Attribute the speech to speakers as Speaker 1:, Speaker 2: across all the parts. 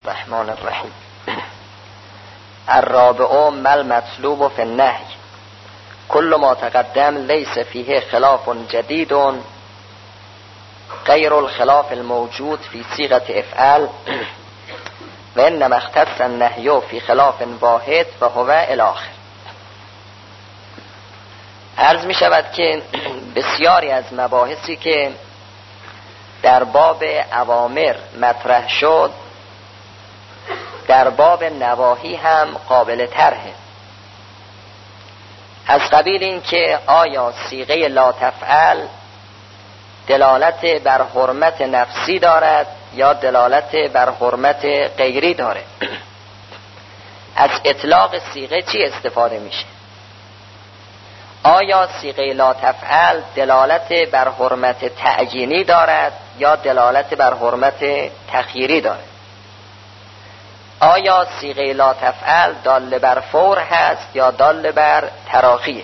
Speaker 1: الرحمن الرحیم. الرابع ما المطلوب فی النهی کل ما تقدم لیس فیه خلاف جدید غیر الخلاف الموجود فی صیغه افعال و انما اختص النهی فی خلاف واحد و هو الاخر. عرض می شود که بسیاری از مباحثی که در باب اوامر مطرح شد در باب نواهی هم قابل طرحه، از قبیل این که آیا صیغه لا تفعل دلالت بر حرمت نفسی دارد یا دلالت بر حرمت غیری داره، از اطلاق صیغه چی استفاده میشه، آیا صیغه لا تفعل دلالت بر حرمت تعیینی دارد یا دلالت بر حرمت تخییری دارد، آیا صیغه لا تفعل دال بر فور هست یا دال بر تراخیه،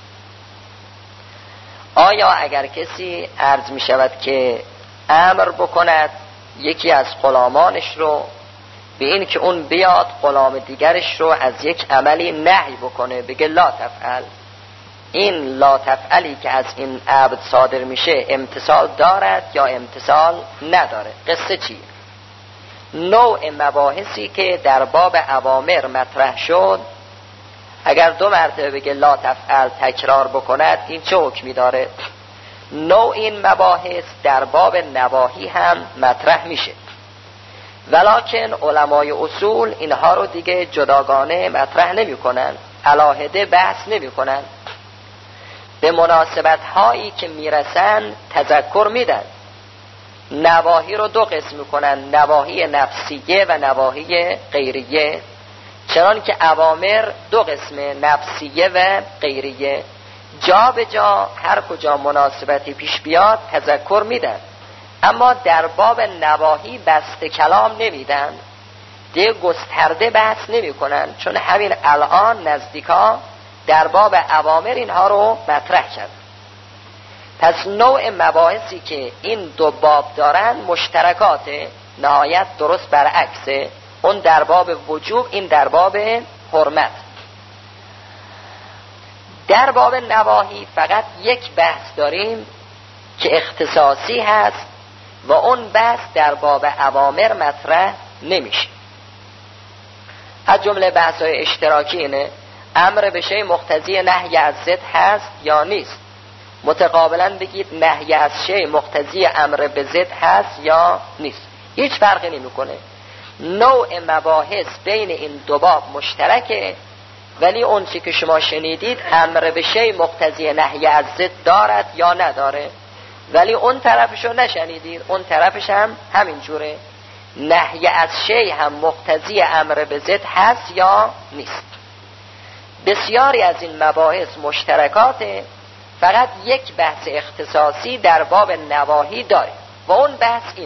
Speaker 1: آیا اگر کسی عرض می شود که امر بکند یکی از غلامانش رو به این که اون بیاد غلام دیگرش رو از یک عملی نهی بکنه، بگه لا تفعل، این لا تفعلی که از این عبد صادر میشه امتصال دارد یا امتصال نداره، قصه چیه؟ نوع مباحثی که در باب اوامر مطرح شد اگر 2 مرتبه بگه لا تفعل تکرار بکند این چه حکمی داره؟ نوع این مباحث در باب نواهی هم مطرح میشه، ولکن علمای اصول اینها رو دیگه جداگانه مطرح نمی کنن، علاهده بحث نمی کنن، به مناسبت هایی که میرسن تذکر میدن. نواهی رو 2 قسم میکنن، نواهی نفسیه و نواهی غیریه، چنان که اوامر 2 قسم، نفسیه و غیریه، جا به جا هر کجا مناسبتی پیش بیاد تذکر میدن، اما در باب نواهی بسته کلام نمیدن، دیگه گسترده بحث نمی کنن، چون همین الان نزدیکا در باب اوامر اینها رو مطرح کرد. پس نوع مباحثی که این 2 باب دارن مشترکات، نهایت درست برعکسه، اون در باب وجوب، این در باب حرمت. در باب نواهی فقط یک بحث داریم که اختصاصی هست و اون بحث در باب اوامر مطرح نمیشه. از جمله بحث‌های اشتراکی اینه امر به شیء مقتضی نهی از ضد هست یا نیست، متقابلا بگید نهی از شیء مقتضی امر به ضد هست یا نیست، هیچ فرقی نمیکنه. نوع مباحث بین این 2 باب مشترکه، ولی اون چی که شما شنیدید امر به شیء مقتضی نهی از ضد دارد یا نداره، ولی اون طرفشو نشنیدید، اون طرفش هم همین جوره، نهی از شیء هم مقتضی امر به ضد هست یا نیست. بسیاری از این مباحث مشترکاته، فقط یک بحث اختصاصی در باب نواهی داریم و اون بحث اینه.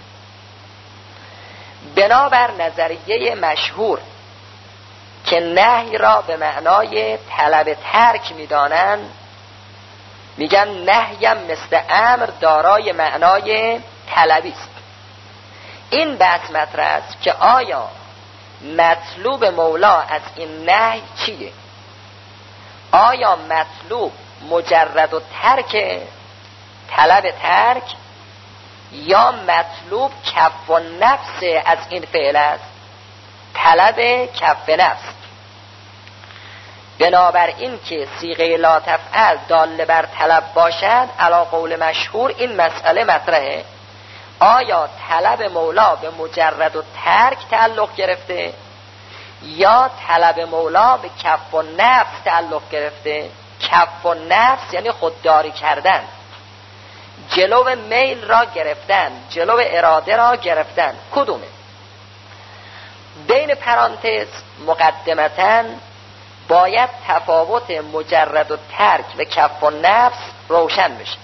Speaker 1: بنابر نظریه مشهور که نهی را به معنای طلب ترک میدانن، میگن نهیم مثل امر دارای معنای طلبی است. این بحث مطرح است که آیا مطلوب مولا از این نهی چیه؟ آیا مطلوب مجرد و ترک، طلب ترک، یا مطلوب کف و نفس از این فعل است، طلب کف نفس؟ بنابراین که صیغه لا تفعل دال بر طلب باشد علی قول مشهور این مسئله مطرحه، آیا طلب مولا به مجرد و ترک تعلق گرفته یا طلب مولا به کف و نفس تعلق گرفته؟ کف و نفس یعنی خودداری کردن، جلو میل را گرفتن، جلو اراده را گرفتن، کدومه؟ بین پرانتز مقدمتاً باید تفاوت مجرد و ترک و کف و نفس روشن بشه.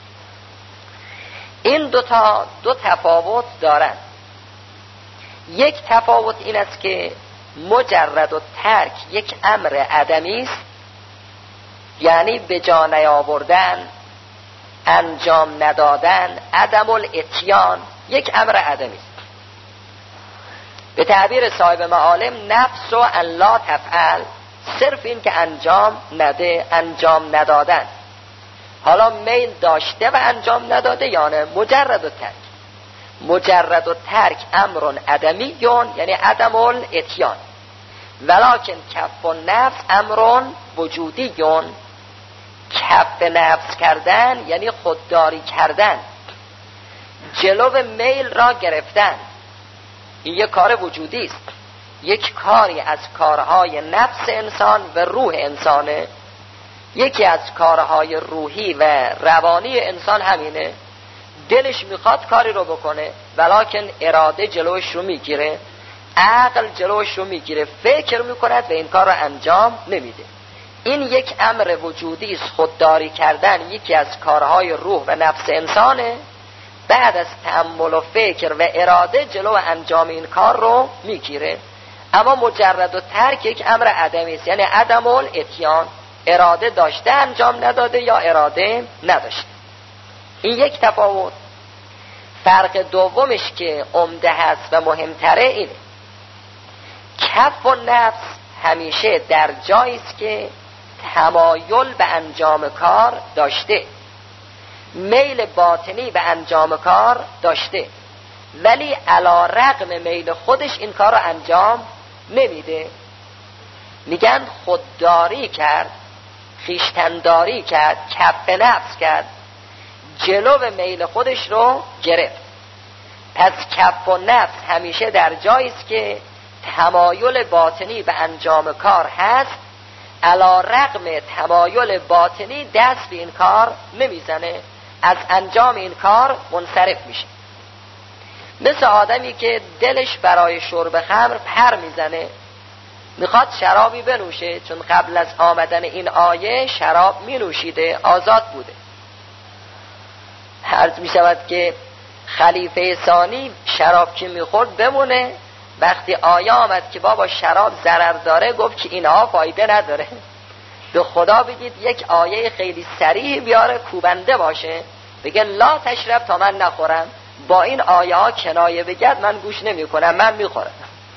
Speaker 1: این 2 تفاوت دارن. یک تفاوت این است که مجرد و ترک یک امر عدمی است، یعنی به جا نیاوردن، انجام ندادن، عدم الاتیان، یک امر عدمی است. به تعبیر صاحب معالم نفس و ان لا تفعل، صرف این که انجام نده، انجام ندادن. حالا میل داشته و انجام نداده یا نه؟ مجرد و ترک. مجرد و ترک امر عدمی یعنی عدم الاتیان، ولکن کف نفس امر وجودی، کف نفس کردن یعنی خودداری کردن، جلو میل را گرفتن. این یک کار وجودی است، یک کاری از کارهای نفس انسان و روح انسانه. یکی از کارهای روحی و روانی انسان همینه، دلش میخواد کاری رو بکنه ولکن اراده جلوش رو میگیره، عقل جلوش رو میگیره، فکر میکند و این کار رو انجام نمیده. این یک امر وجودی است، خودداری کردن یکی از کارهای روح و نفس انسانه. بعد از تأمل و فکر و اراده جلو انجام این کار رو میگیره. اما مجرد و ترک یک امر عدمی است، یعنی عدم الاتیان، اراده داشته انجام نداده یا اراده نداشته. این یک تفاوت. فرق دومش که عمده هست و مهمتره اینه، کف و نفس همیشه در جایی است که تمایل به انجام کار داشته، میل باطنی به انجام کار داشته، ولی علی رغم میل خودش این کار رو انجام نمیده. میگن خودداری کرد، خویشتنداری کرد، کف نفس کرد، جلو میل خودش رو گرفت. پس کف و نفس همیشه در جایی است که تمایل باطنی به انجام کار هست، علی رغم تمایل باطنی دست به این کار نمیزنه، از انجام این کار منصرف میشه. مثل آدمی که دلش برای شرب خمر پر میزنه، میخواد شرابی بنوشه، چون قبل از آمدن این آیه شراب مینوشیده، آزاد بوده. عرض میشود که خلیفه ثانی شراب که میخورد بمونه، وقتی آیه آمد که بابا شراب ضرر داره گفت که اینها فایده نداره. به خدا بگید یک آیه خیلی صریح بیاره کوبنده باشه، بگه لا تشرب تا من نخورم، با این آیه ها کنایه بگد من گوش نمی کنم، من میخورم.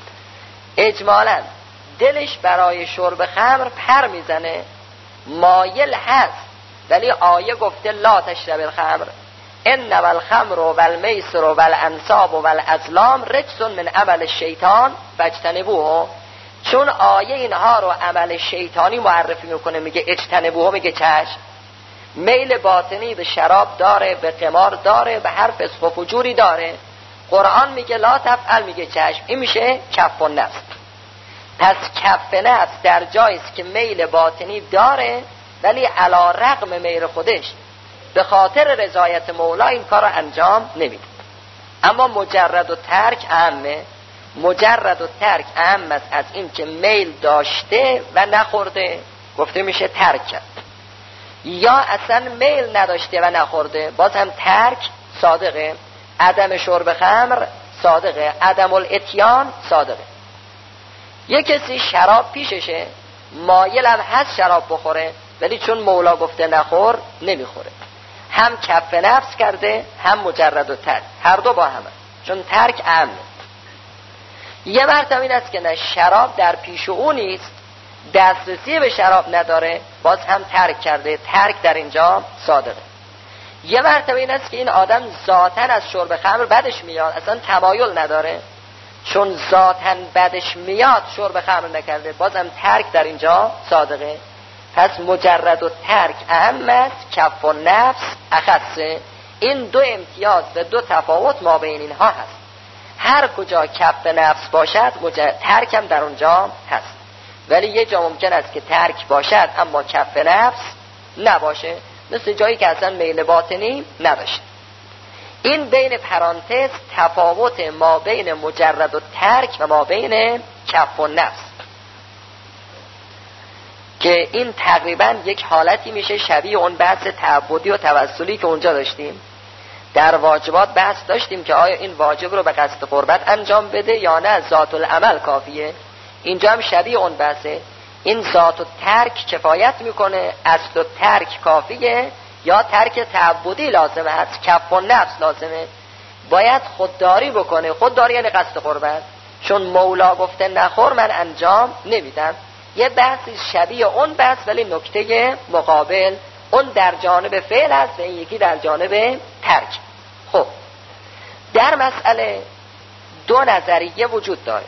Speaker 1: اجمالا دلش برای شرب خمر پر میزنه، مایل هست، ولی آیه گفته لا تشرب الخمر انما الخمر والمیسر والانصاب والازلام رجس من عمل الشیطان فاجتنبوه. چون آیه اینها رو عمل شیطانی معرفی میکنه، میگه اجتنبوه، میگه چشم. میل باطنی به شراب داره، به قمار داره، به هر فسق و فجوری داره. قرآن میگه لا تفعل، میگه چشم. این میشه کف نفس. پس کف نفس در جایی است که میل باطنی داره، ولی علی رغم میل خودش به خاطر رضایت مولا این کار رو انجام نمیده. اما مجرد و ترک اهمه. مجرد و ترک اهم است از این که میل داشته و نخورده، گفته میشه ترک کرد. یا اصلا میل نداشته و نخورده، باز هم ترک صادقه. عدم شرب خمر صادقه، عدم الاتیان صادقه. یک کسی شراب پیششه، مایل هم هست شراب بخوره، ولی چون مولا گفته نخور نمیخوره. هم کف نفس کرده، هم مجرد و ترک، هر دو با همه، چون ترک اهمه. یه مرتبه این است که نه، شراب در پیش او نیست، دسترسی به شراب نداره، باز هم ترک کرده، ترک در اینجا صادقه. یه مرتبه این است که این آدم ذاتاً از شرب خمر بدش میاد، اصلا تمایل نداره، چون ذاتاً بدش میاد شرب خمر نکرده، باز هم ترک در اینجا صادقه. پس مجرد و ترک اهم است، کف و نفس اخصه. این دو امتیاز و دو تفاوت ما بین اینها هست. هر کجا کف نفس باشد ترک هم در اونجا هست، ولی یه جا ممکن است که ترک باشد اما کف نفس نباشه، مثل جایی که اصلا میل باطنی نداشت. این بین پرانتز تفاوت ما بین مجرد و ترک و ما بین کف و نفس، که این تقریبا یک حالتی میشه شبیه اون بحث تعبدی و توسلی که اونجا داشتیم. در واجبات بحث داشتیم که آیا این واجب رو به قصد قربت انجام بده یا نه ذات العمل کافیه. اینجا هم شبیه اون بحثه. این ذات و ترک کفایت میکنه، اصل و ترک کافیه یا ترک تعبدی لازمه هست، کف و نفس لازمه. باید خودداری بکنه. خودداری یعنی قصد قربت. چون مولا گفته نخور من انجام نمیدم. یه بحثی شبیه اون بحث ولی نکته مقابل، اون در جانب فعل است و این یکی در جانب ترک. خب در مسئله دو نظریه وجود داره.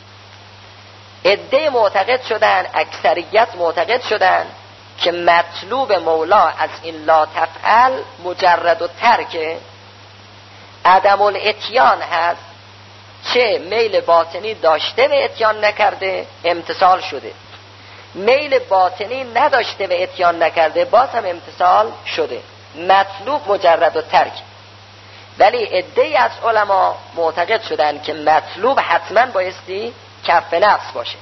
Speaker 1: عده معتقد شدن، اکثریت معتقد شدن که مطلوب مولا از این لا تفعل مجرد و ترک عدم الاتیان هست، چه میل باطنی داشته و اتیان نکرده امتصال شده، میل باطنی نداشته و اتیان نکرده باز هم امتصال شده. مطلوب مجرد و ترک. ولی عده‌ای از علما معتقد شدن که مطلوب حتما بایستی کف نفس باشه.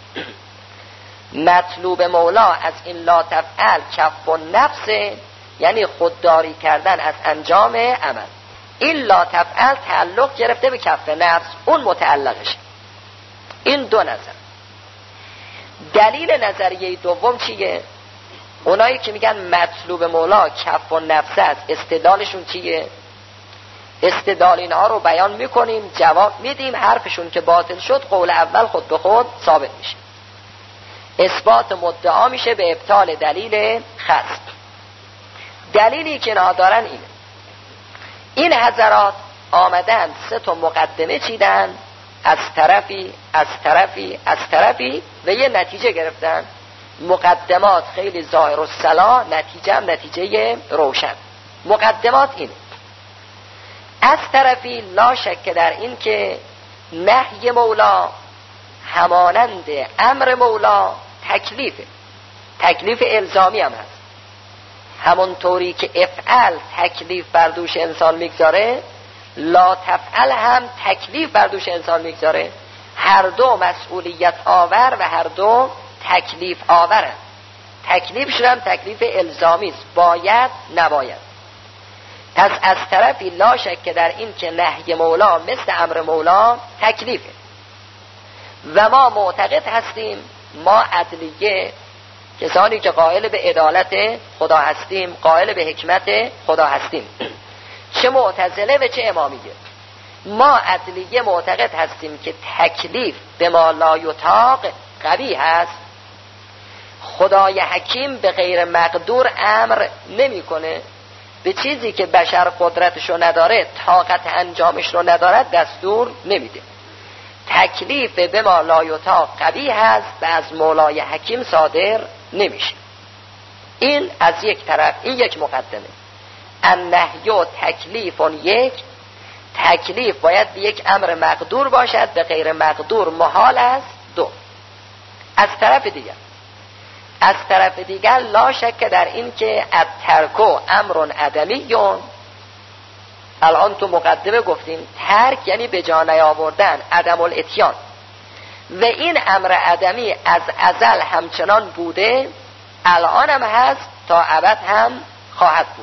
Speaker 1: مطلوب مولا از این لا تفعل کف نفس، یعنی خودداری کردن از انجام عمل. این لا تفعل تعلق گرفته به کف نفس، اون متعلقش. این دو نظر. دلیل نظریه دوم چیه؟ اونایی که میگن مطلوب مولا کف نفس است، استدلالشون چیه؟ استدلال اینها رو بیان میکنیم، جواب میدیم، حرفشون که باطل شد قول اول خود به خود ثابت میشه، اثبات مدعا میشه به ابطال دلیل خصم. دلیلی که اینها دارن اینه: این حضرات آمدن سه تا مقدمه چیدن از طرفی و یه نتیجه گرفتن. مقدمات خیلی ظاهر و صلاح، نتیجه هم نتیجه روشن. مقدمات اینه: از طرفی لا شک در این که نهی مولا همانند امر مولا تکلیفه، تکلیف الزامی هم هست. همون طوری که افعل تکلیف بر دوش انسان میگذاره، لا تفعل هم تکلیف بر دوش انسان میگذاره. هر دو مسئولیت آور و هر دو تکلیف آورن. تکلیفشون هم تکلیف الزامی است، باید نباید. پس از طرفی لا شک در این که نهی مولا مثل امر مولا تکلیفه و ما معتقد هستیم، ما عدلیه، کسانی که قائل به عدالت خدا هستیم، قائل به حکمت خدا هستیم، چه معتزله و چه امامیه، ما عدلیه معتقد هستیم که تکلیف به ما لا یطاق قبیح هست. خدای حکیم به غیر مقدور امر نمی کنه، به چیزی که بشر قدرتشو نداره، طاقت انجامش رو ندارد دستور نمیده. تکلیف به ما لا یطاق قبیح هست و از مولای حکیم صادر نمیشه. این از یک طرف، این یک مقدمه. النهی و تکلیف یک، تکلیف باید به یک امر مقدور باشد، به غیر مقدور محال است. دو، از طرف دیگر لا شک در این که الترک امر عدمیون. الان تو مقدمه گفتیم ترک یعنی به جا نیاوردن، عدم الاتیان، و این امر عدمی از ازل همچنان بوده، الان هم هست، تا ابد هم خواهد بود.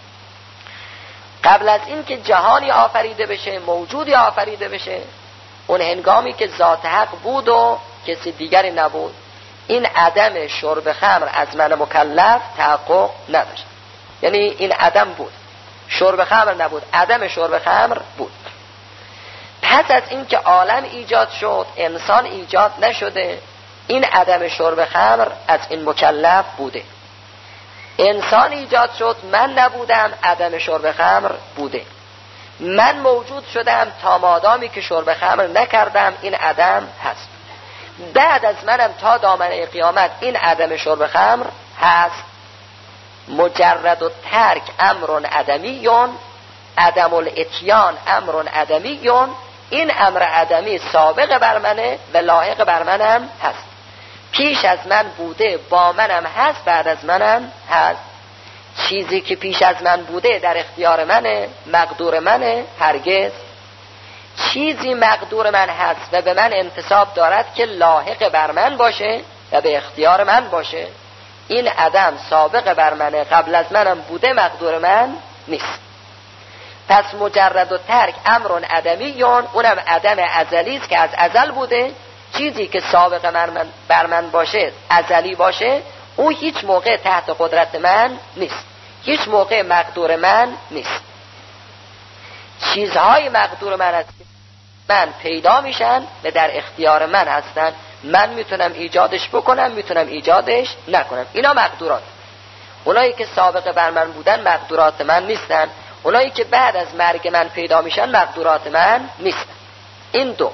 Speaker 1: قبل از این که جهانی آفریده بشه، موجودی آفریده بشه، اون هنگامی که ذات حق بود و کسی دیگری نبود، این عدم شرب خمر از من مکلف تحقق نداشت. یعنی این عدم بود، شرب خمر نبود، عدم شرب خمر بود. پس از این که عالم ایجاد شد، انسان ایجاد نشده، این عدم شرب خمر از این مکلف بوده. انسان ایجاد شد، من نبودم، عدم شرب خمر بوده. من موجود شدم تا مادامی که شرب خمر نکردم، این عدم هست. بعد از منم تا دامنه قیامت این عدم شرب خمر هست. مجرد و ترک امر عدمیون، عدم الاتیان امر عدمیون. این امر عدمی سابق بر منه و لاحق بر منم هست. پیش از من بوده، با منم هست، بعد از منم هست. چیزی که پیش از من بوده در اختیار منه، مقدور منه؟ هرگز. چیزی مقدور من هست و به من انتساب دارد که لاحق بر من باشه و به اختیار من باشه، این عدم سابق بر منه، قبل از منم بوده، مقدور من نیست. پس مجرد و ترک امر عدمیون، اونم عدم ازلی است که از ازل بوده. چیزی که سابق بر من باشه، ازلی باشه، او هیچ موقع تحت قدرت من نیست، هیچ موقع مقدور من نیست. چیزهای مقدور من است من پیدا میشن و در اختیار من هستن. من میتونم ایجادش بکنم، میتونم ایجادش نکنم. اینا مقدورات. اونایی که سابقه بر من بودن مقدورات من نیستن، اونایی که بعد از مرگ من پیدا میشن مقدورات من نیستن. این دو.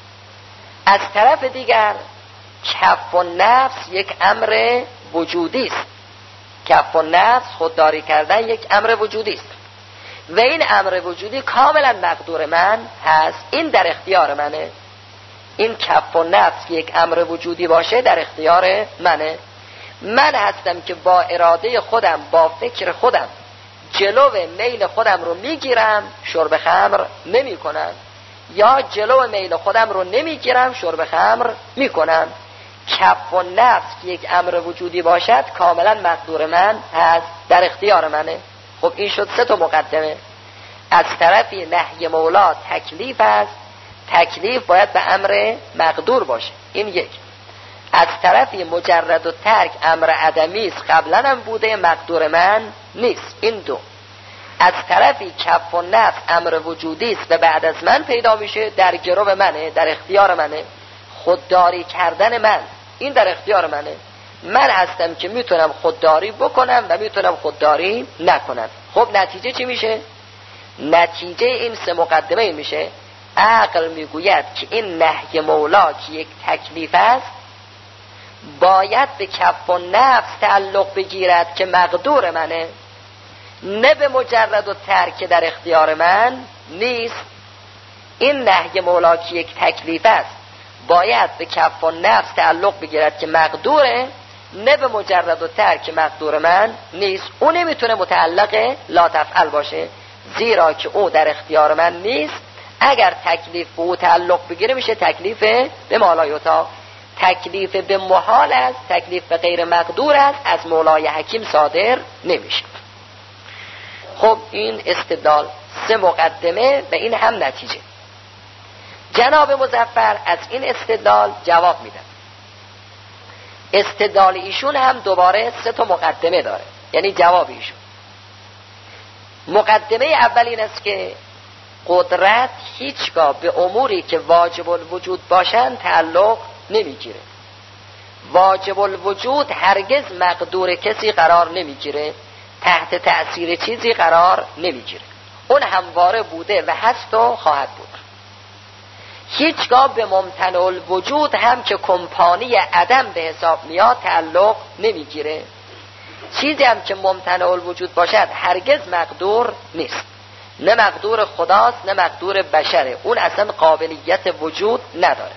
Speaker 1: از طرف دیگر کف النفس یک امر وجودی است. کف النفس، خودداری کردن، یک امر وجودی است و این امر وجودی کاملا مقدور من هست. این در اختیار منه. این کف النفس یک امر وجودی باشه در اختیار منه. من هستم که با اراده خودم، با فکر خودم جلو میل خودم رو میگیرم، شرب خمر نمی کنم، یا جلو میل خودم رو نمیگیرم، شرب خمر میکنم. کف النفس که یک امر وجودی باشد کاملا مقدور من هست، در اختیار منه. خب این شد 3 مقدمه. از طرفی نهی مولا تکلیف است، تکلیف باید به امر مقدور باشه. این یک. از طرفی مجرد و ترک امر عدمی است، قبلا هم بوده، مقدور من نیست. این دو. از طرفی کف النفس امر وجودی است و بعد از من پیدا میشه، در گرو منه، در اختیار منه. خودداری کردن من، این در اختیار منه. من هستم که میتونم خودداری بکنم و میتونم خودداری نکنم. خب نتیجه چی میشه؟ نتیجه این 3 مقدمه این میشه: عقل میگوید که این نهی مولا که یک تکلیف است باید به کف النفس تعلق بگیرد که مقدور منه، نه به مجرد و ترک در اختیار من نیست. این نهی مولا که یک تکلیف است باید به کف النفس تعلق بگیرد که مقدوره، نه به مجرد و ترک مقدور من نیست. اون نمیتونه متعلق لا تفعل باشه، زیرا که او در اختیار من نیست. اگر تکلیف به او تعلق بگیره میشه تکلیف به مالایوتا. تکلیف به محال است، تکلیف به غیر مقدور است، از مولای حکیم صادر نمیشه. خب این استدلال 3 مقدمه و این هم نتیجه. جناب مظفر از این استدلال جواب میدن. استدلال ایشون هم دوباره 3 مقدمه داره، یعنی جواب ایشون. مقدمه اول این است که قدرت هیچگاه به اموری که واجب الوجود باشند تعلق نمیگیره. واجب الوجود هرگز مقدور کسی قرار نمیگیره، تحت تأثیر چیزی قرار نمیگیره. اون همواره بوده و هست و خواهد بود. هیچگاه به ممتنع الوجود هم که کمپانی عدم به حساب میاد تعلق نمیگیره. چیزی هم که ممتنع الوجود باشد هرگز مقدور نیست، نه مقدور خداست نه مقدور بشره. اون اصلا قابلیت وجود نداره.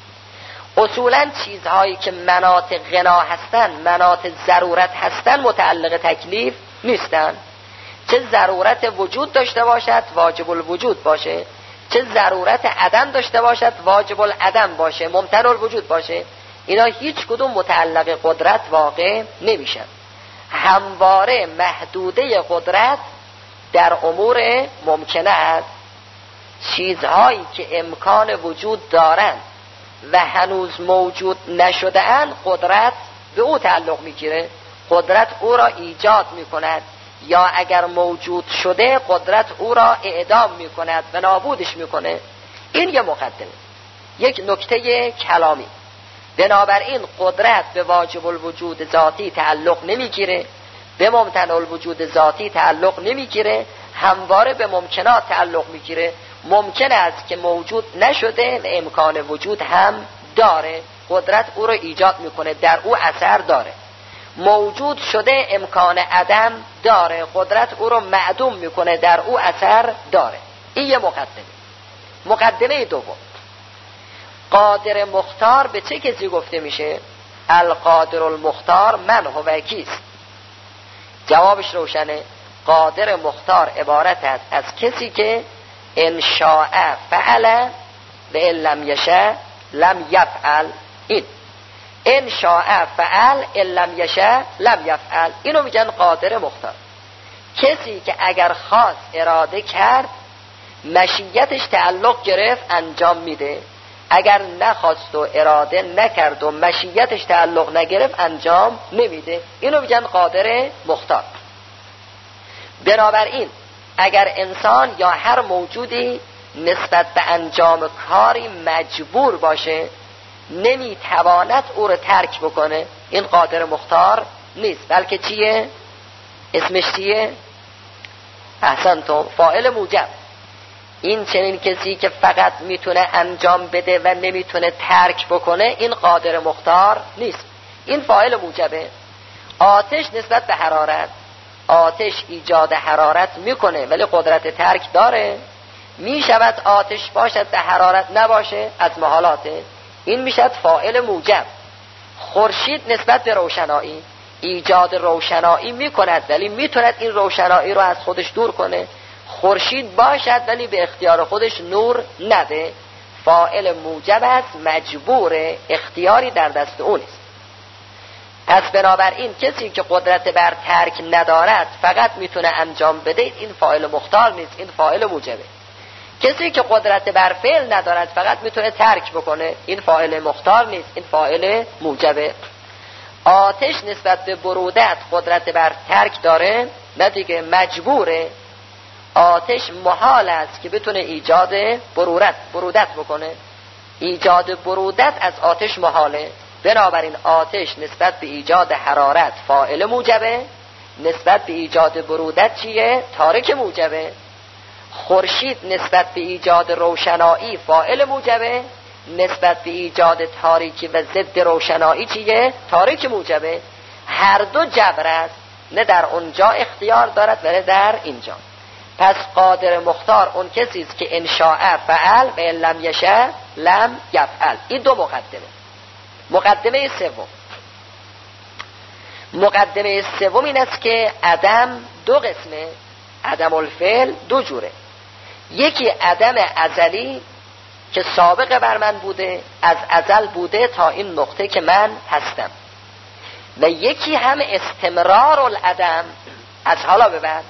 Speaker 1: اصولا چیزهایی که مناط غنا هستن، مناط ضرورت هستن، متعلق تکلیف نیستن. چه ضرورت وجود داشته باشد واجب الوجود باشه، چه ضرورت عدم داشته باشد واجب العدم باشه، ممتنع الوجود باشه، اینا هیچ کدوم متعلق قدرت واقع نمیشن. همواره محدوده قدرت در امور ممکنه است. چیزهایی که امکان وجود دارند و هنوز موجود نشده اند، قدرت به او تعلق میگیره. قدرت او را ایجاد میکند، یا اگر موجود شده قدرت او را اعدام میکند و نابودش میکنه. این یه مقدمه، یک نکته کلامی. بنابراین قدرت به واجب الوجود ذاتی تعلق نمیگیره، به ممتنع الوجود ذاتی تعلق نمیگیره، همواره به ممکنات تعلق میگیره. ممکن است که موجود نشده و امکان وجود هم داره، قدرت او رو ایجاد میکنه، در او اثر داره. موجود شده امکان عدم داره، قدرت او رو معدوم میکنه، در او اثر داره. این یه مقدمه. مقدمه دوم، قادر مختار به چه کسی گفته میشه؟ القادر المختار من هو کیست؟ جوابش روشنه. قادر مختار عبارت است از کسی که ان شاء فعل و ان لم یشاء لم یفعل. این ان شاء فعل ان لم یشاء لم یفعل، اینو میگن قادر مختار. کسی که اگر خواست اراده کرد، مشیتش تعلق گرفت، انجام میده. اگر نخواست و اراده نکرد و مشیتش تعلق نگرفت، انجام نمیده. اینو میگن قادر مختار. بنابراین اگر انسان یا هر موجودی نسبت به انجام کاری مجبور باشه، نمیتواند او رو ترک بکنه، این قادر مختار نیست، بلکه چیه؟ اسمش چیه؟ احسنتم، فاعل موجب. این چنین کسی که فقط میتونه انجام بده و نمیتونه ترک بکنه، این قادر مختار نیست، این فاعل موجبه. آتش نسبت به حرارت، آتش ایجاد حرارت میکنه ولی قدرت ترک داره. میشود آتش باشد به حرارت نباشه، از محالاته، این میشد فاعل موجب. خورشید نسبت به روشنایی ایجاد روشنایی میکند ولی میتوند این روشنایی رو از خودش دور کنه. خورشید باشد ولی به اختیار خودش نور نده، فاعل موجب است، مجبور، اختیاری در دست اون است. پس بنابراین کسی که قدرت بر ترک ندارد فقط میتونه انجام بده، این فاعل مختار نیست، این فاعل موجبه. کسی که قدرت بر فعل ندارد فقط میتونه ترک بکنه، این فاعل مختار نیست، این فاعل موجبه. آتش نسبت به برودت قدرت بر ترک داره، نه دیگه، مجبوره. آتش محال است که بتونه ایجاد برودت بکنه، ایجاد برودت از آتش محاله. بنابراین آتش نسبت به ایجاد حرارت فاعل موجبه، نسبت به ایجاد برودت چیه؟ تارک موجبه. خورشید نسبت به ایجاد روشنایی فاعل موجبه، نسبت به ایجاد تاریکی و ضد روشنایی چیه؟ تاریک موجبه. هر دو جبر است، نه در اونجا اختیار دارد و نه در اینجا. پس قادر مختار اون کسی است که ان شاء فعل و ان لم یشاء لم یفعل. این دو مقدمه. مقدمه سوم، مقدمه سوم این است که عدم دو قسمه، عدم الفعل دو جوره. یکی عدم ازلی که سابق بر من بوده، از ازل بوده تا این نقطه که من هستم، و یکی هم استمرار العدم، از حالا به بعد.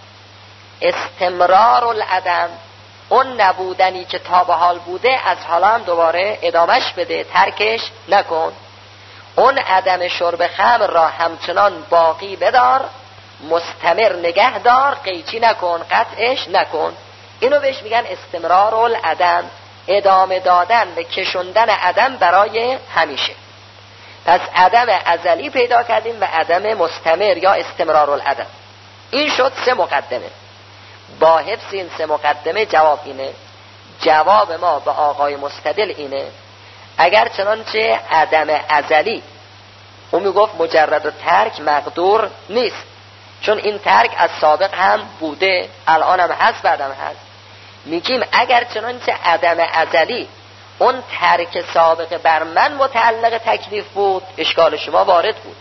Speaker 1: استمرار العدم، اون نبودنی که تا به حال بوده از حالا هم دوباره ادامش بده، ترکش نکن. اون عدم شرب خمر را همچنان باقی بدار، مستمر نگه دار، قیچی نکن، قطعش نکن. اینو بهش میگن استمرار العدم، ادامه دادن و کشوندن عدم برای همیشه. پس عدم ازلی پیدا کردیم و عدم مستمر یا استمرار العدم. این شد سه مقدمه. با حفظ این سه مقدمه جواب اینه، جواب ما به آقای مستدل اینه، اگر چنانچه عدم ازلی اون میگفت مجرد و ترک مقدور نیست، چون این ترک از سابق هم بوده، الان هم هست، بعدم هست. میگیم اگر چنانچه عدم ازلی اون ترک سابق بر من متعلق تکلیف بود، اشکال شما وارد بود.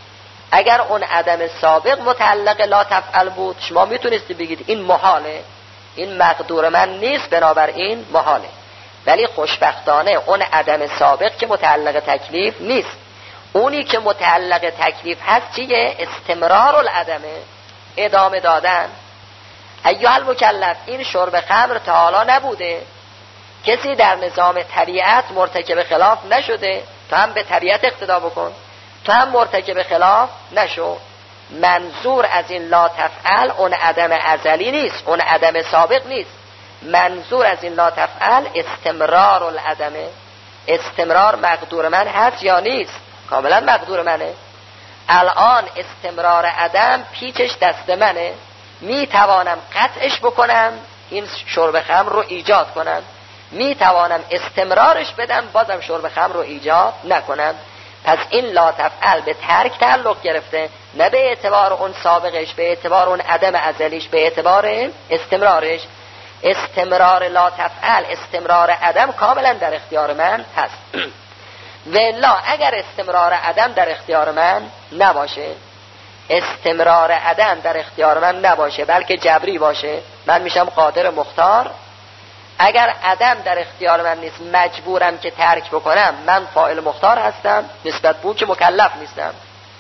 Speaker 1: اگر اون عدم سابق متعلق لا تفعل بود، شما میتونستی بگید این محاله، این مقدور من نیست، بنابراین محاله. ولی خوشبختانه اون عدم سابق که متعلق تکلیف نیست، اونی که متعلق تکلیف هست چیه؟ استمرار العدمه، ادامه دادن. ایها المکلف، این شرب خمر تا حالا نبوده، کسی در نظام طبیعت مرتکب خلاف نشده، تو هم به طبیعت اقتدا بکن، تو هم مرتکب خلاف نشو. منظور از این لا تفعل اون عدم ازلی نیست، اون عدم سابق نیست. منظور از این لا تفعل استمرار العدمه. استمرار مقدور من هست یا نیست؟ کاملا مقدور منه. الان استمرار عدم پیچش دست منه، می توانم قطعش بکنم، این شرب خمر رو ایجاد کنم، می توانم استمرارش بدم، بازم شرب خمر رو ایجاد نکنم. پس این لا تفعل به ترک تعلق گرفته، نه به اعتبار اون سابقش، به اعتبار اون عدم ازلیش، به اعتبار استمرارش. استمرار لا تفعل، استمرار عدم کاملا در اختیار من هست. ولا اگر استمرار عدم در اختیار من نباشه، استمرار عدم در اختیار من نباشه بلکه جبری باشه، من میشم قادر مختار. اگر عدم در اختیار من نیست، مجبورم که ترک بکنم، من فاعل مختار هستم، نسبت به اون که مکلف نیستم.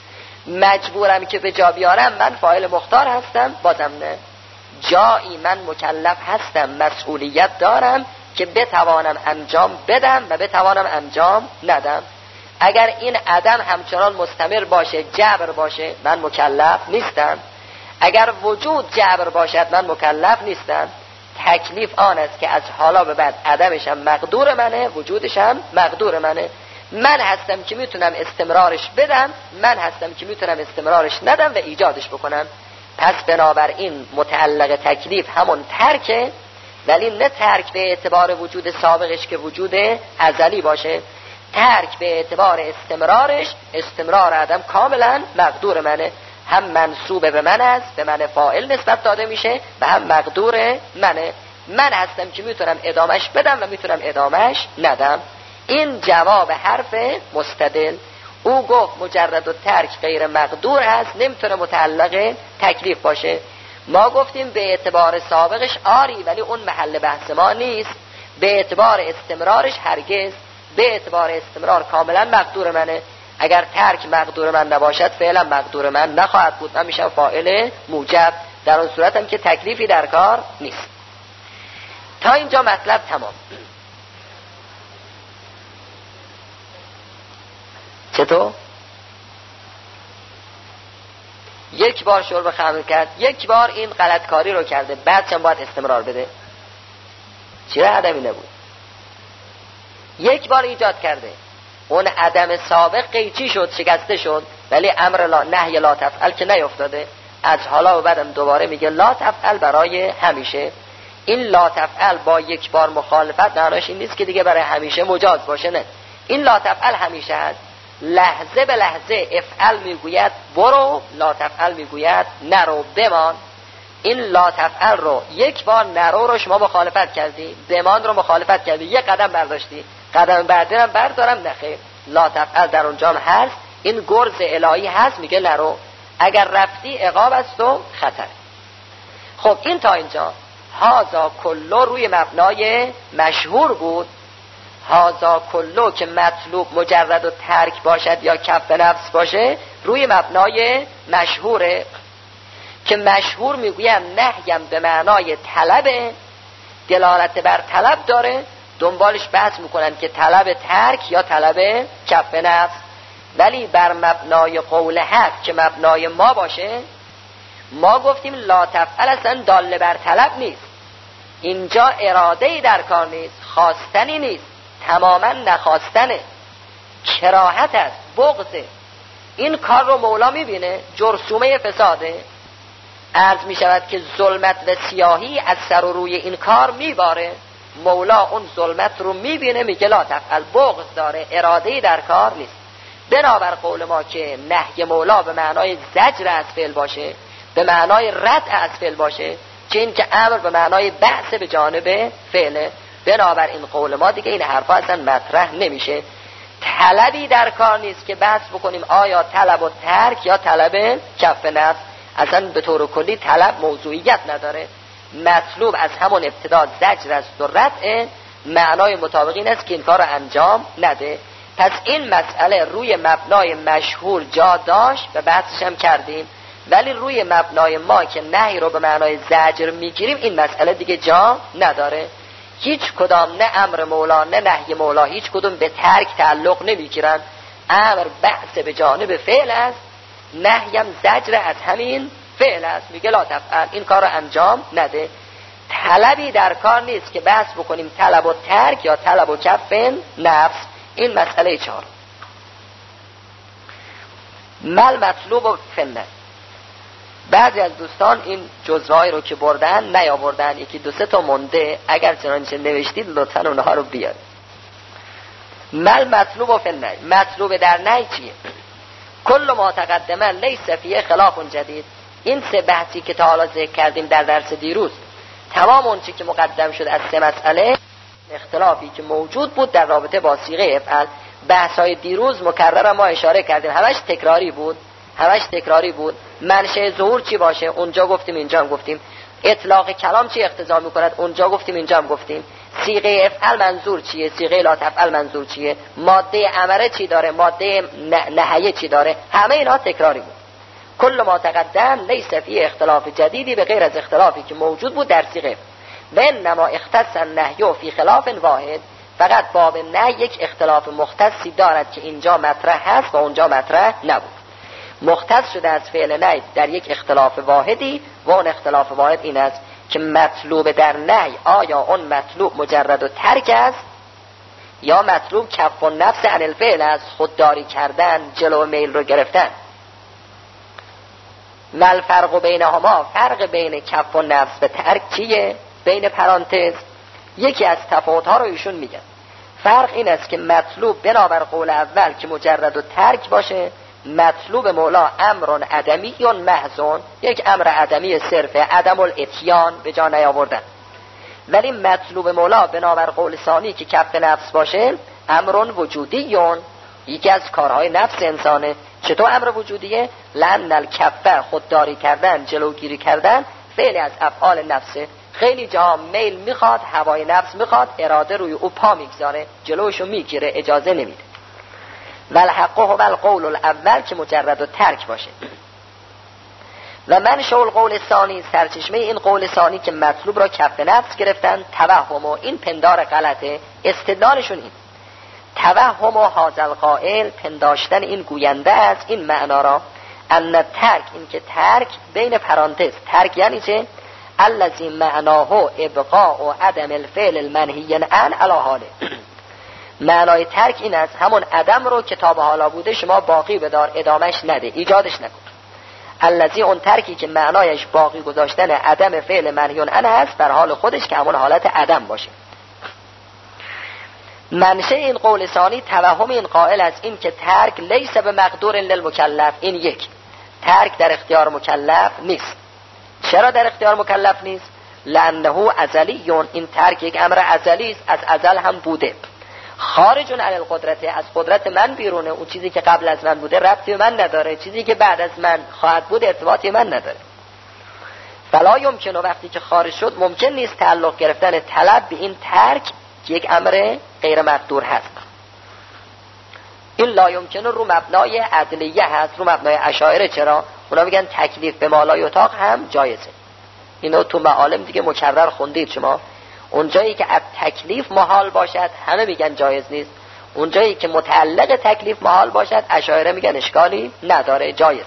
Speaker 1: مجبورم که به جا بیارم، من فاعل مختار هستم، بازم نه. جایی من مکلف هستم، مسئولیت دارم که بتوانم انجام بدم و بتوانم انجام ندم. اگر این عدم همچنان مستمر باشه، جبر باشه، من مکلف نیستم. اگر وجود جبر باشد، من مکلف نیستم. تکلیف آن است که از حالا به بعد عدمش هم مقدور منه، وجودش هم مقدور منه. من هستم که میتونم استمرارش بدم، من هستم که میتونم استمرارش ندم و ایجادش بکنم. پس بنابراین متعلق تکلیف همون ترکه، ولی نه ترک به اعتبار وجود سابقش که وجود ازلی باشه، ترک به اعتبار استمرارش، استمرار عدم کاملا مقدور منه، هم منسوب به من است، به من فاعل نسبت داده میشه و هم مقدور منه. من هستم که میتونم ادامش بدم و میتونم ادامش ندم. این جواب حرف مستدل. او گفت مجرد و ترک غیر مقدور هست، نمیتونه متعلق تکلیف باشه. ما گفتیم به اعتبار سابقش آری، ولی اون محل بحث ما نیست. به اعتبار استمرارش هرگز، به اعتبار استمرار کاملا مقدور منه. اگر ترک مقدور من نباشد فعلا مقدور من نخواهد بود، من میشم فاعل موجب، در اون صورت هم که تکلیفی در کار نیست. تا اینجا مطلب تمام. چطور؟ یک بار شرب خمر کرد، یک بار این غلطکاری رو کرده، بعد چند باید استمرار بده؟ چرا عدمی نبود؟ یک بار ایجاد کرده، اون عدم سابق قیچی شد، شکسته شد، ولی امر نهی لا تفعل که نیفتاده. از حالا و بعدم دوباره میگه لا تفعل برای همیشه. این لا تفعل با یک بار مخالفت معناش این نیست که دیگه برای همیشه مجاز باشه، نه، این لا تفعل همیشه هست. لحظه به لحظه افعل میگوید برو، لا تفعل میگوید نرو بمان. این لا تفعل رو یک بار نرو رو شما مخالفت کردی، بمان رو مخالفت کردی، یک قدم برداشتی، قدم بعدی هم بردارم نخیر. لا تفعل در اونجا هست، این گرز الهی هست، میگه نرو، اگر رفتی عقاب است و خطر. خب این تا اینجا هازا کلو روی مبنای مشهور بود. هازا کلو که مطلوب مجرد و ترک باشد یا کف نفس باشه روی مبنای مشهوره، که مشهور میگویم نهیم به معنای طلب، دلالت بر طلب داره، دنبالش بحث میکنن که طلب ترک یا طلب کف نفس. ولی بر مبنای قول حق که مبنای ما باشه، ما گفتیم لا تفعل اصلا داله بر طلب نیست، اینجا اراده‌ای در کار نیست، خواستنی نیست، تماما نخواستنه، کراهت است، بغضه. این کار رو مولا میبینه جرثومه فساده. عرض میشود که ظلمت و سیاهی از سر و روی این کار میباره، مولا اون ظلمت رو میبینه، میگه لا تفعل، بغض داره، اراده‌ای در کار نیست. بنابر قول ما که نهی مولا به معنای زجر از فعل باشه، به معنای ردع از فعل باشه، چه این که امر به معنای بحث به جانب فعله. بنابر این قول ما دیگه این حرفا اصلا مطرح نمیشه. طلبی در کار نیست که بحث بکنیم آیا طلب و ترک یا طلب کف نفس. اصلا به طور کلی طلب موضوعیت نداره، مطلوب از همون ابتدا زجر است و ردع. معنای مطابق این است که این کار رو انجام نده. پس این مسئله روی مبنای مشهور جا داشت و بحثش هم کردیم، ولی روی مبنای ما که نهی رو به معنای زجر میگیریم این مسئله دیگه جا نداره. هیچ کدام، نه امر مولا نه نهی مولا، هیچ کدوم به ترک تعلق نمیگیرن. امر بحث به جانب فعل است، نهیم زجر از همین فعل است، میگه لا تفعل، این کار رو انجام نده. طلبی در کار نیست که بحث بکنیم طلب و ترک یا طلب و کف نفس. این مسئله 4. مل مطلوب و فنه. بعضی از دوستان این جزوهایی رو که بردن نیاوردن، یکی 2-3 تا مونده، اگر چنانچه نوشتید لطفا اونها رو بیار. مل مطلوب و فنه، مطلوب در نهی چیه؟ کل ما تقدمه لیس فیه خلاف جدید. این 3 بحثی که تا حالا ذکر کردیم در درس دیروز، تمام اون چی که مقدم شد از 3 مسئله، اختلافی که موجود بود در رابطه با صیغه افعل، بحث‌های دیروز مکرر ما اشاره کردیم، همش تکراری بود. منشأ ظهور چی باشه اونجا گفتیم، اینجا هم گفتیم. اطلاق کلام چی اقتضا می‌کند اونجا گفتیم، اینجا هم گفتیم. صیغه افعل منظور چیه، صیغه لا تفعل منظور چیه، ماده امره چی داره، ماده نهیه چی داره، همه اینا تکراری بود. کل ما تقدم لیس فی اختلاف جدیدی، به غیر از اختلافی که موجود بود در صیغه. و انما اختص النهی فی خلاف واحد، فقط باب نهی یک اختلاف مختصی دارد که اینجا مطرح هست و اونجا مطرح نبود. مختص شده از فعل نهی در یک اختلاف واحدی و اون اختلاف واحد این است که مطلوب در نهی آیا اون مطلوب مجرد و ترک است یا مطلوب کف و نفس عن الفعل است، خودداری کردن، جلو میل رو گرفتن. ول فرق بینهما، فرق بین کف و نفس و ترک چیه؟ بین پرانتز یکی از تفاوت‌ها رو ایشون میگن. فرق این است که مطلوب بنابر قول اول که مجرد و ترک باشه، مطلوب مولا امر عدمی یا محض، یک امر عدمی صرفه، عدم الاتیان به جا نیاوردن. ولی مطلوب مولا بنابر قول ثانی که کف نفس باشه، امر وجودی، یکی از کارهای نفس انسانه. چطور امر وجودیه؟ لأن الکف، خودداری کردن، جلوگیری کردن، فعلی از افعال نفسه. خیلی جا میل میخواد، هوای نفس میخواد، اراده روی او پا میگذاره، جلوشو میگیره، اجازه نمیده. والحق هو القول الاول که مجرد و ترک باشه. و من شول قول ثانی، سرچشمه این قول ثانی که مطلوب را کف نفس گرفتن، توهم، و این پندار غلطه. استدلالشون این توهم و هذا القائل، پنداشتن این گوینده است این معنا را، ان ترک، این که ترک بین پرانتز، ترک یعنی چه؟ الذی معناه ابقاء و عدم الفعل المنهی عن علی حاله. معنای ترک این است همون عدم رو که تا به حالا بوده شما باقی بدار، ادامش نده، ایجادش نکن. الذی، اون ترکی که معنایش باقی گذاشتن عدم فعل منهی عنه است در حال خودش که همون حالت عدم باشه. منشه این قول ثانی توهم این قائل است این که ترک لیس به مقدور للمکلف. این یک، ترک در اختیار مکلف نیست. چرا در اختیار مکلف نیست؟ لانه ازلی، این ترک یک امر ازلی است، از ازل هم بوده. خارج عن القدرت، از قدرت من بیرونه. اون چیزی که قبل از من بوده ربطی به من نداره، چیزی که بعد از من خواهد بود ارتباطی من نداره. فلا یمکن، وقتی که خارج شد ممکن نیست تعلق گرفتن طلب به این ترک که یک امر غیر مقدور هست. این لا یمکن رو مبنای عدلیه هست، رو مبنای اشاعره. چرا؟ اونا میگن تکلیف به ما لا یطاق هم جایزه. اینو تو معالم دیگه مکرر خوندید شما. اونجایی که از تکلیف محال باشد همه میگن جایز نیست، اونجایی که متعلق تکلیف محال باشد اشاعره میگن اشکالی نداره، جایز.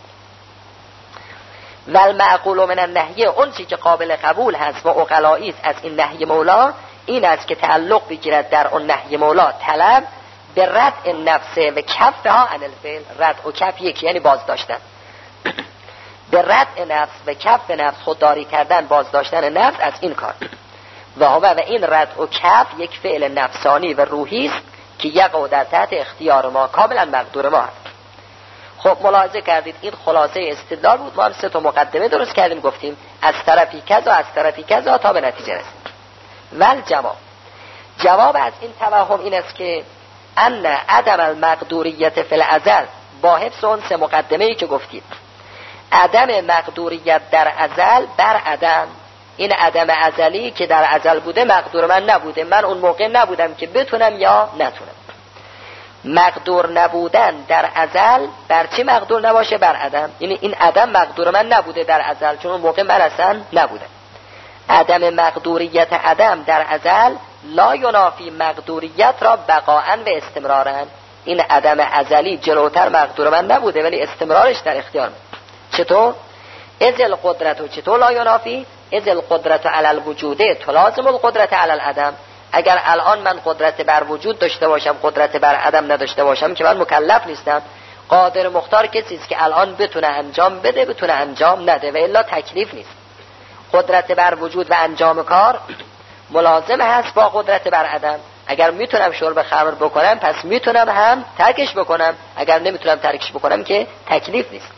Speaker 1: والمعقول من النهی، اون چیزی که قابل قبول هست و عقلائی است از این نهی مولا، این است که تعلق بگیرد در اون نهی مولا طلب به رد نفس و کفها عن الفعل. رد و کف یکی، یعنی باز داشتن. به رد نفس و کف نفس، خودداری کردن، باز داشتن نفس از این کار. و این رد و کف یک فعل نفسانی و روحی است که یقع در تحت اختیار ما، کاملا مقدور ما هست. خب ملاحظه کردید این خلاصه استدلال بود. ما هم 3 مقدمه درست کردیم، گفتیم از طرفی کذا، از طرفی کذا تا به نتیجه رسید. ول جواب از این توهم این است که ان عدم المقدوریت فی الازل، با حفظ اون 3 مقدمه‌ای که گفتید، عدم مقدوریت در ازل بر عدم، این عدم ازلی که در ازل بوده مقدور من نبوده، من اون موقع نبودم که بتونم یا نتونم. مقدور نبودن در ازل بر چی مقدور نباشه؟ بر عدم. یعنی این عدم مقدور من نبوده در ازل، چون اون موقع من اصلا نبودم. عدم مقدوریت عدم در ازل لا ینافی مقدوریت را بقاءً و استمراراً. این عدم ازلی جلوتر مقدور من نبوده ولی استمرارش در اختیار من. چطور؟ از القدرت، چطور لا ینافی؟ از القدرت علی الوجود تلازم القدرت علی العدم. اگر الان من قدرت بر وجود داشته باشم، قدرت بر عدم نداشته باشم، که من مکلف نیستم. قادر مختار کسی است که الان بتونه انجام بده، بتونه انجام نده، و الا تکلیف نیست. قدرت بر وجود و انجام کار ملازم هست با قدرت بر عدم. اگر میتونم شرب خمر بکنم پس میتونم هم ترکش بکنم، اگر نمیتونم ترکش بکنم که تکلیف نیست.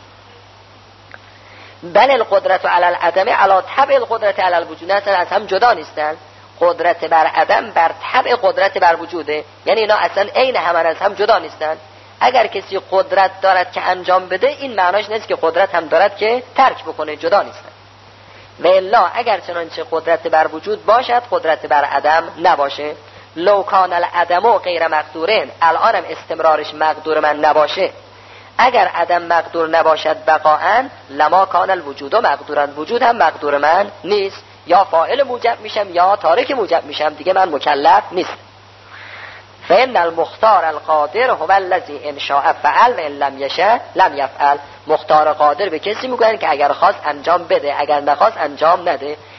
Speaker 1: بل القدرت علی العدم علی تبع القدرت علی الوجود، اصلا از هم جدا نیستن. قدرت بر عدم بر تبع قدرت بر وجوده، یعنی اینا اصلا عین همان، از هم جدا نیستن. اگر کسی قدرت دارد که انجام بده، این معناش نیست که قدرت هم دارد که ترک بکنه، جدا نیستن. و الا اگر چنانچه قدرت بر وجود باشد قدرت بر عدم نباشه. لو کان العدم غیر مقدورن، الانم استمرارش مقدور من نباشه، اگر عدم مقدور نباشد بقاءً لما کان الوجود مقدورا، وجود هم مقدور من نیست. یا فاعل موجب میشم یا تارک موجب میشم، دیگه من مکلف نیست. فإن المختار القادر هو الذي ان شاء فعل و ان لم یشاء لم یفعل. مختار قادر به کسی میگن که اگر خواست انجام بده، اگر نخواست انجام نده.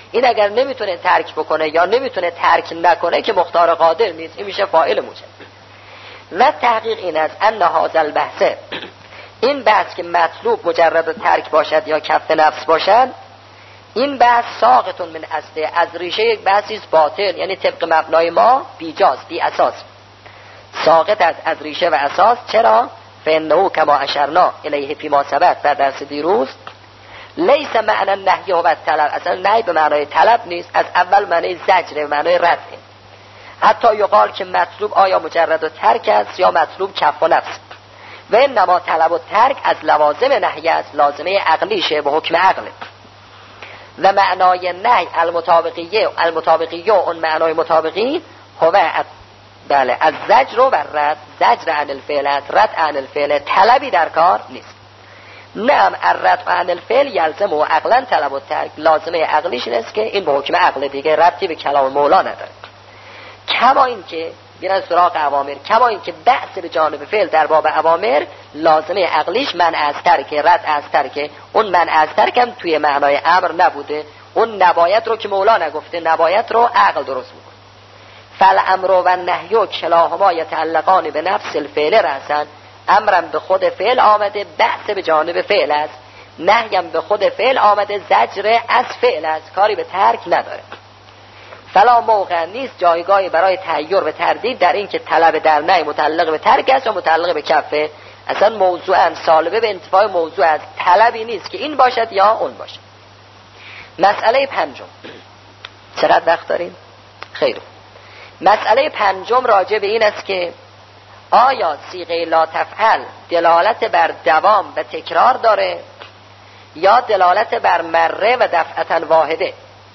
Speaker 1: این اگر نمیتونه ترک بکنه یا نمیتونه ترک نکنه که مختار قادر نیست، این میشه فاعل موجب. و تحقیق این است ان هذا البحث، این بحث که مطلوب مجرد ترک باشد یا کف نفس باشد، این بحث ساقط من اصله، از ریشه یک بحثی است باطل، یعنی طبق مبنای ما بیجاست، بی اساس، ساقط از ریشه و اساس. چرا؟ فانه کما اشرنا الیه فیما سبق، در درس دیروز، لیس معنی النهی و طلب، اصلا نهی به معنای طلب نیست، از اول معنی زجر به معنای رد. حتی یقال که مطلوب آیا مجرد ترک است یا مطلوب کف و نفس. و انما طلب و ترک از لوازم نهی است، لازمه عقلیشه به حکم عقل. و معنای نهی المطابقیه اون معنای مطابقی هو بله از زجر و رد، زجر عن الفعل، رد عن الفعل، طلبی در کار نیست. نعم الرد عن الفعل یلزم و عقلا طلب و ترک، لازمه عقلیش این است که این به حکم عقل دیگه، ربطی به کلام مولا نداره. کما این که بیرن سراغ اوامر، کما این که بحث به جانب فعل در باب اوامر لازمه عقلیش منع از ترک، رد از ترک. اون منع از ترک هم توی معنای امر نبوده، اون نباید رو که مولا نگفته، نباید رو عقل درست میکنه. فالامر و نهی کلاهما یتعلقان به نفس الفعل رأسا، امرم به خود فعل آمده بحث به جانب فعل است، نهیم به خود فعل آمده زجر از فعل است، کاری به ترک نداره. فلا موقع نیست جایگاهی برای تحیر و تردید در این که طلب در نهی متعلق به ترک است یا متعلق به کفه. اصلا موضوعا سالبه به انتفاع موضوع است، طلبی نیست که این باشد یا اون باشد. مسئله پنجم، چقدر وقت داریم؟ خیر. مسئله پنجم راجع به این است که آیا صیغه لا تفعل دلالت بر دوام و تکرار داره یا دلالت بر مره و دفعتا واحده؟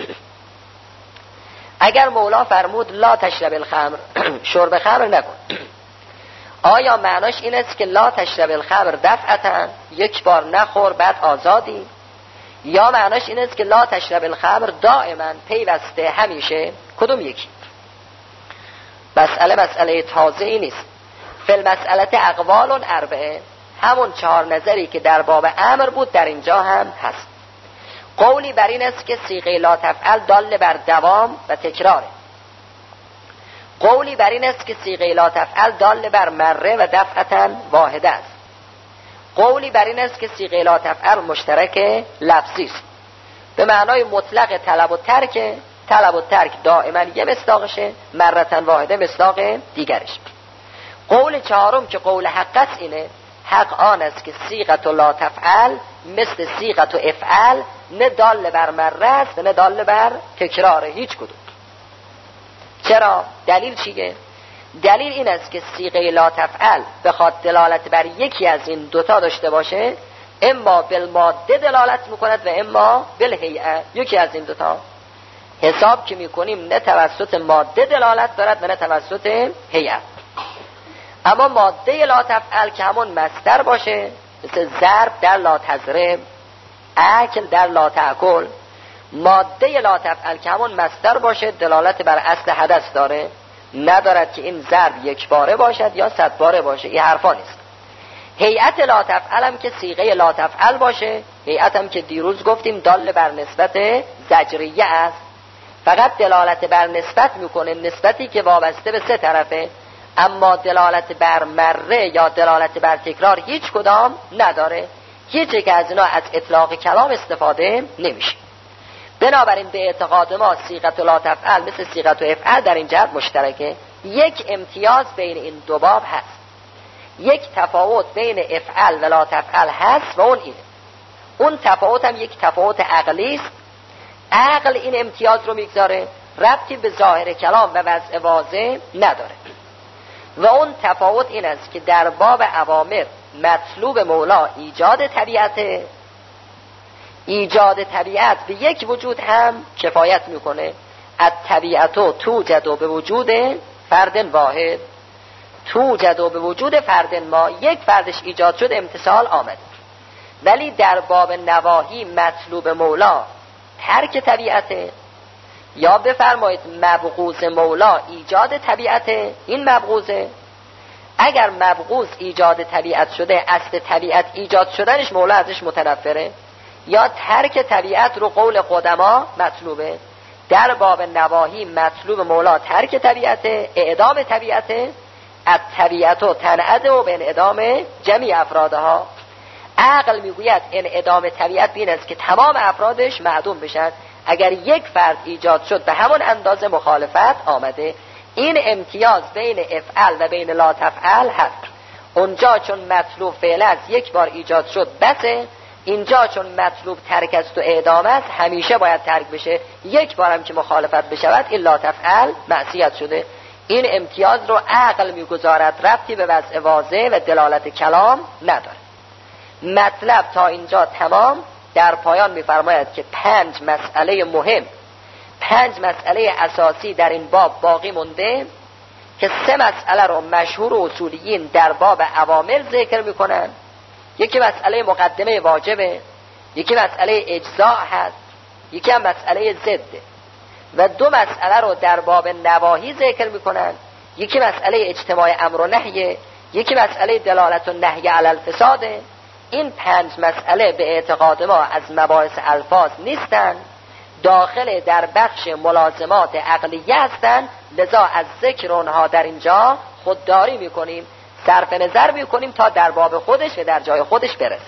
Speaker 1: اگر مولا فرمود لا تشرب الخمر، شرب خمر نکن، آیا معناش این است که لا تشرب الخمر دفعتا، یک بار نخور بعد آزادی، یا معناش این است که لا تشرب الخمر دائما، پیوسته، همیشه؟ کدوم یکی؟ مسئله تازه ای نیست. فی المسئله اقوال اربعه، همون 4 نظری که در باب امر بود در اینجا هم هست. قولی بر این است که صیغه لا تفعل دال بر دوام و تکراره. قولی بر این است که صیغه لا تفعل دال بر مره و دفعتا واحده است. قولی بر این است که صیغه لا تفعل مشترک لفظی است، به معنای مطلق طلب و ترک، طلب و ترک دائما یه مصداقشه، مرتن واحده مصداق دیگرش. قول چهارم که قول حق است اینه، حق آن است که صیغه لا تفعل مثل صیغه افعل نه دال بر مره است نه دال بر تکراره، هیچ کدوم. چرا؟ دلیل چیه؟ دلیل این است که صیغه لا تفعل بخواد دلالت بر یکی از این دوتا داشته باشه، اما بالماده دلالت میکند و اما بالهیئه، یکی از این دوتا. حساب که میکنیم نه توسط ماده دلالت دارد و نه توسط هیئت. اما ماده لا تفعل که همون مصدر باشه، مثل ضرب در لا تضرب، اکل در لا تأکل، ماده لا تفعل که همون مصدر باشه دلالت بر اصل حدث داره، ندارد که این ضرب یک باره باشد یا 100 باره باشه، این حرفا نیست. هیئت لا تفعل هم که صیغه لا تفعل باشه، هیئت هم که دیروز گفتیم دال بر نسبت زجریه است، فقط دلالت بر نسبت میکنه، نسبتی که وابسته به 3 طرفه، اما دلالت بر مره یا دلالت بر تکرار هیچ کدام نداره. هیچ یک از اینا از اطلاق کلام استفاده نمیشه. بنابراین به اعتقاد ما صیغه لا تفعل مثل صیغه افعل در این جهت مشترکه. یک امتیاز بین این دو باب هست، یک تفاوت بین افعل و لا تفعل هست و اون اینه. اون تفاوت هم یک تفاوت عقلی است. عقل این امتیاز رو میگذاره، ربطی به ظاهر کلام و وضع واضح نداره. و اون تفاوت این است که در باب اوامر مطلوب مولا ایجاد طبیعته، ایجاد طبیعت به یک وجود هم کفایت میکنه. الطبیعتو توجد به وجود فرد واحد، توجد به وجود فرد ما، یک فردش ایجاد شد امتصال آمد. ولی در باب نواهی مطلوب مولا ترک طبیعته، یا بفرمایید مبغوض مولا ایجاد طبیعته. این مبغوضه، اگر مبغوض ایجاد طبیعت شده، اصل طبیعت ایجاد شدنش مولا ازش متنفره، یا ترک طبیعت رو قول قدما مطلوبه. در باب نواهی مطلوب مولا ترک طبیعته، اعدام طبیعته. الطبیعت و تنعد و به انعدام جمعی افرادها. عقل میگوید انعدام طبیعت بین است که تمام افرادش معدوم بشن. اگر یک فرد ایجاد شد به همون اندازه مخالفت آمده. این امتیاز بین افعل و بین لا تفعل هست. اونجا چون مطلوب فعل است یک بار ایجاد شد بسه، اینجا چون مطلوب ترک است و اعدام است همیشه باید ترک بشه. یک بارم که مخالفت بشود این لا تفعل معصیت شده. این امتیاز رو عقل میگذارد، ربطی به وضع واضح و دلالت کلام نداره. مطلب تا اینجا تمام. در پایان میفرماید که 5 مسئله مهم، 5 مسئله اساسی در این باب باقی مونده که 3 مسئله رو مشهور و اصولیین در باب اوامر ذکر میکنن. یکی مسئله مقدمه واجبه، یکی مسئله اجزاء هست، یکی هم مسئله ضده، و 2 مسئله رو در باب نواهی ذکر میکنن. یکی مسئله اجتماع امر و نهیه، یکی مسئله دلالت و نهی علی الفساده. این 5 مسئله به اعتقاد ما از مباحث الفاظ نیستن، داخل در بخش ملازمات عقلیه هستن، لذا از ذکر اونها در اینجا خودداری میکنیم، صرف نظر میکنیم تا در باب خودش و در جای خودش برسیم.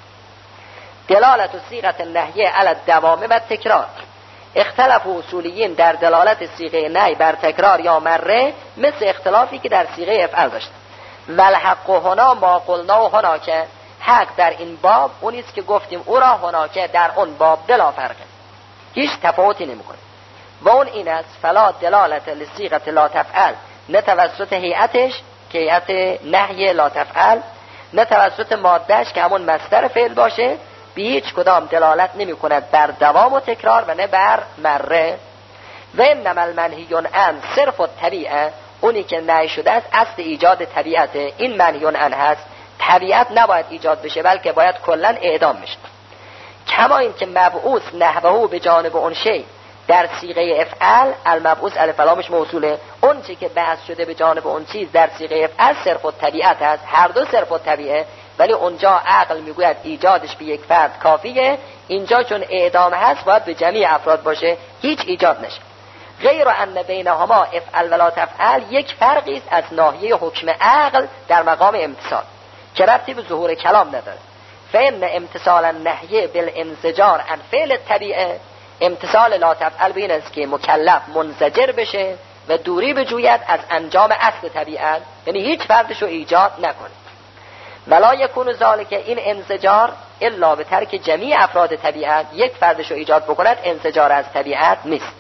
Speaker 1: دلالت و صیغه نهیه علی الدوام و تکرار. اختلاف اصولیین در دلالت صیغه نهی بر تکرار یا مره مثل اختلافی که در صیغه افعل داشتن. والحق هنا ما قلنا و هنا که حق در این باب اونیست که گفتیم او را هناکه در اون باب بلا فرقه، هیچ تفاوتی نمیکنه. و اون این است فلا دلالت لصیغه لا تفعل، نه توسط هیئتش که هیئت نهی لا تفعل، نه توسط مادهش که همون مصدر فعل باشه، به هیچ کدام دلالت نمی کند بر دوام و تکرار و نه بر مره. و انما المنهی عن صرف الطبیعه، اونی که نهی شده است اصل ایجاد طبیعت. این منهی عن هست، طبیعت نباید ایجاد بشه بلکه باید کلا اعدام بشه. کما این که مبعوث نحوه به جانب اون شی در صیغه افعل، المبعوث الف لامش موصوله، اون چی که بحث شده به جانب اون چیز در صیغه افعل صرف الطبیعت است. هر دو صرف الطبیعه، ولی اونجا عقل میگوید ایجادش به یک فرد کافیه، اینجا چون اعدام هست باید به جمعی افراد باشه، هیچ ایجاد نشه. غیر ان بینهما افعل ولا تفعل یک فرقی است از ناحیه حکم عقل در مقام امتثال که ربطی به ظهور کلام نداره. فإن امتثال النهی بالانزجار عن فعل الطبیعه، امتثال لا تفعل بین است که مکلف منزجر بشه و دوری بجوید از انجام اصل طبیعت، یعنی هیچ فردشو ایجاد نکنه. ولا یکون ذالک، این انزجار الا به ترک جمیع افراد طبیعت، یک فردشو ایجاد بکند انزجار از طبیعت نیست.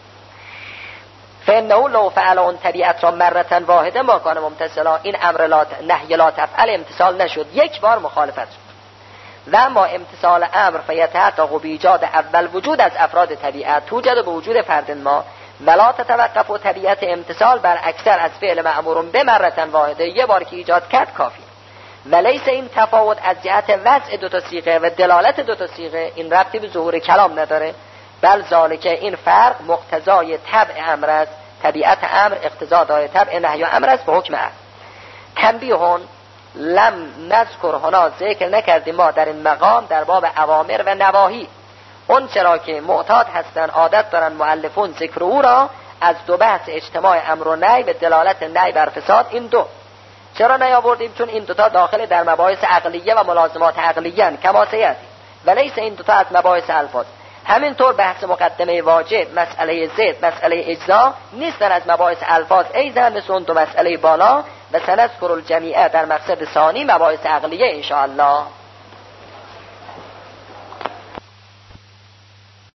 Speaker 1: فإنه لو فعل اون طبیعت را مرة واحده ما کان ممتثلا، این امر نهی لا تفعل امتثال نشد، یک بار مخالفت شد. و اما امتثال امر فیتحقق بایجاد اول وجود از افراد طبیعت توجد به وجود فرد ما، ولا تتوقف و طبیعت امتثال بر اکثر از فعل مأمور به مرة واحده، یه بار که ایجاد کرد کافی. ولیس این تفاوت از جهت وضع 2 صیغه و دلالت 2 صیغه، این ربطی به ظهور کلام نداره، بل ذالک این فرق مقتضای طبع امر است، طبیعت امر اقتضا داره طبع نهی امر است به حکم امر. تنبیهون لم نذکر هنا، ذکر نکردیم ما در این مقام در باب اوامر و نواهی اون چرا که معتاد هستن عادت دارن مؤلفون ذکر او را از 2 بحث اجتماع امر و نهی و دلالت نهی بر فساد، این 2 چرا نیاوردیم؟ چون این 2 تا داخل در مباحث عقلیه و ملازمات عقلیه ان کما سیاتی، ولیس این 2 تا از مباحث الفاظ. همینطور بحث مقدمه واجب، مسئله ضد، مسئله اجزا نیستن از مباحث الفاظ، ایضا مثل اون 2 مسئله بالا و سنذکر الجمیع در مقصد ثانی مباحث عقلیه ان شاء الله.